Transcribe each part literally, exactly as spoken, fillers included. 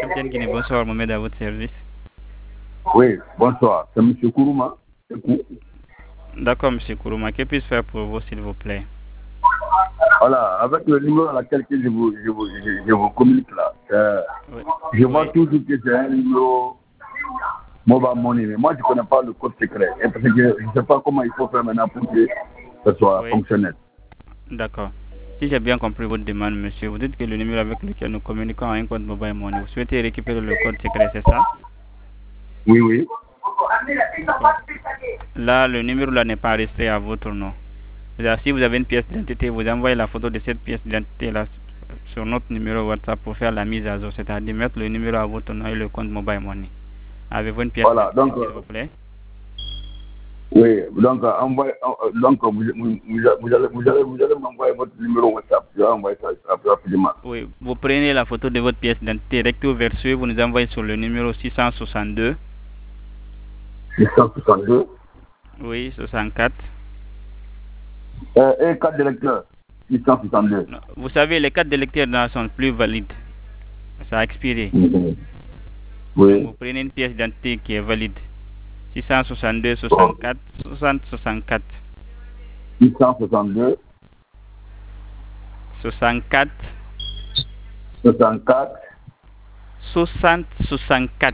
Antenne Guinée, bonsoir, Mohamed à votre service. Oui, bonsoir, c'est M. Kourouma. D'accord, M. Kourouma, que puis-je faire pour vous, s'il vous plaît? Voilà, avec le numéro à laquelle je vous, je vous, je, je vous communique là, euh, Oui. je vois Oui. toujours que c'est un numéro mobile money, mais moi je ne connais pas le code secret, et parce que je ne sais pas comment il faut faire maintenant pour que ce soit Oui. fonctionnel. D'accord. Si j'ai bien compris votre demande, monsieur, vous dites que le numéro avec lequel nous communiquons a un code mobile money. Vous souhaitez récupérer le code secret, c'est ça? Oui, oui. D'accord. Là, le numéro là n'est pas enregistré à votre nom. C'est-à-dire, si vous avez une pièce d'identité, vous envoyez la photo de cette pièce d'identité là sur notre numéro WhatsApp pour faire la mise à jour, c'est-à-dire mettre le numéro à votre nom et le compte mobile money. Avez-vous une pièce Voilà, d'identité, donc, s'il vous plaît? oui, donc, euh, envoyez, euh, donc vous, vous, vous allez, vous allez, vous allez m'envoyer votre numéro WhatsApp, je vais envoyer ça rapidement. Oui, vous prenez la photo de votre pièce d'identité recto verso, vous nous envoyez sur le numéro six cent soixante-deux. six cent soixante-deux. Oui, soixante-quatre. Euh, et carte de lecteur, six cent soixante-deux. Non, vous savez, les cartes d'électeurs là sont plus valides. Ça a expiré. Mm-hmm. Donc Oui. vous prenez une pièce d'identité qui est valide. six cent soixante-deux, Oh. soixante-quatre, soixante, soixante-quatre. six cent soixante-deux. soixante-quatre. soixante-quatre. soixante, soixante-quatre.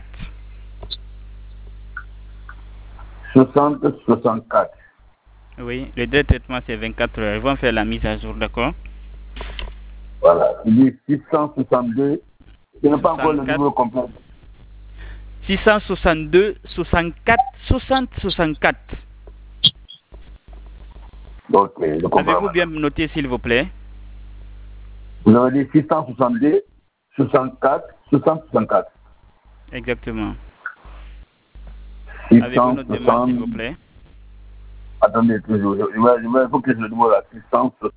soixante, soixante-quatre. Oui, le délai de traitement c'est vingt-quatre heures. Ils vont faire la mise à jour, d'accord? Voilà. Il dit six cent soixante-deux. Ce n'est pas encore le numéro complet. six cent soixante-deux, soixante-quatre, soixante, soixante-quatre. Ok, je comprends. Avez-vous bien noté, s'il vous plaît? Vous avez dit six cent soixante-deux, soixante-quatre, soixante, soixante-quatre. Exactement. six cent soixante... Avez-vous notre demande, s'il vous plaît? Attendez, toujours. Il faut que je le numéro là. six cent soixante.